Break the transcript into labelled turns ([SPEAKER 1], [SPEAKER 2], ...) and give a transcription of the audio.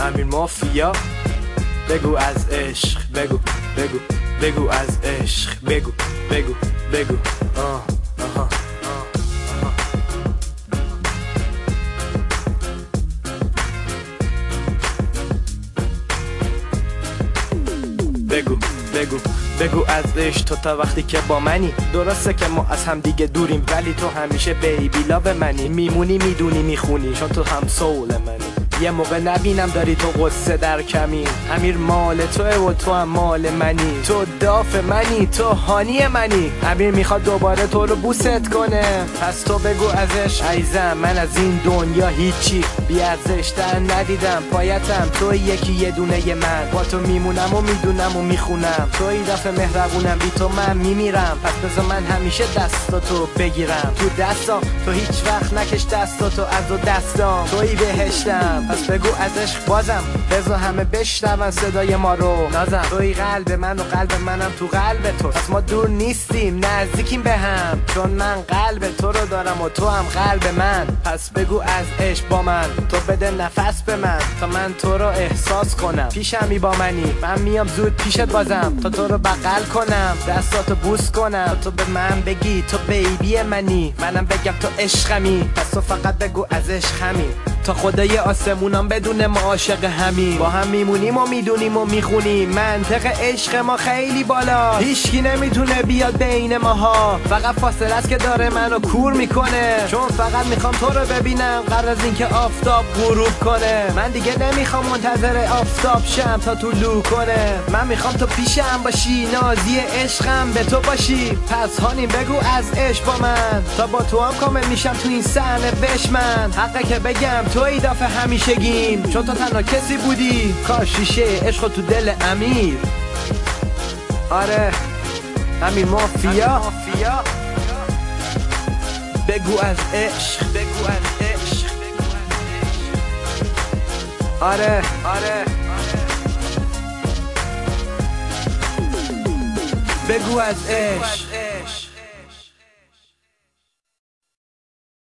[SPEAKER 1] امیر مافیا. بگو از عشق، بگو بگو بگو از عشق، بگو بگو بگو بگو بگو بگو از عشق. تو تا وقتی که با منی، درسته که ما از هم دیگه دوریم، ولی تو همیشه بیبی لاو منی. میمونی میدونی میخونی، چون تو هم سول منی. یه موقع نبینم داری تو قصه در کمی. امیر مال توه و تو هم مال منی. تو داف منی، تو هانی منی. امیر میخواد دوباره تو رو بوست کنه، پس تو بگو ازش عیزم من از این دنیا هیچی بی ارزش در ندیدم. پایتم تو یکی یه دونه ی من، با تو میمونم و میدونم و میخونم. تو ای دفعه مهربونم، بی تو من میمیرم. پس بذار من همیشه دستاتو بگیرم تو دستام. تو هیچ وقت نکش دستاتو از و دستام. توی بهشتم، پس بگو از عشق بازم. بذار همه بشنون صدای ما رو. نازم توی قلب من و قلب منم تو قلب تو. پس ما دور نیستیم، نزدیکیم به هم، چون من قلب تو رو دارم و تو هم قلب من. پس بگو از عشق با من. تو بده نفس به من تا من تو رو احساس کنم. پیشمی با منی، من میام زود پیشت بازم تا تو رو بغل کنم، دستاتو بوس کنم. تو به من بگی تو بیبی منی، منم بگم تو عشقمی. پس تو فقط بگو از عشق همین، تا خدای آسمونم بدون ما عاشق همین. با هم میمونیم و میدونیم و میخونیم. منطق عشق ما خیلی بالا، هیچکی نمیتونه بیاد بین ماها. فقط فاصله است که داره منو کور میکنه، چون فقط میخوام تو رو ببینم قبل از اینکه آفتاب غروب کنه. من دیگه نمیخوام منتظر آفتاب شم تا طلوع کنه. من میخوام تو پیشم باشی، نازی عشقم به تو باشی. پس هانیم بگو از عشق با من، تا با تو هم کامل میشم تو این صحنه بشمن. حقه که بگم تو ای دفعه همیشگیم، چون تو تنها کسی بودی کاش شیشه عشق تو دل امیر. آره امیر مافیا. بگو از عشق، بگو از عشق. آره بگو از عشق.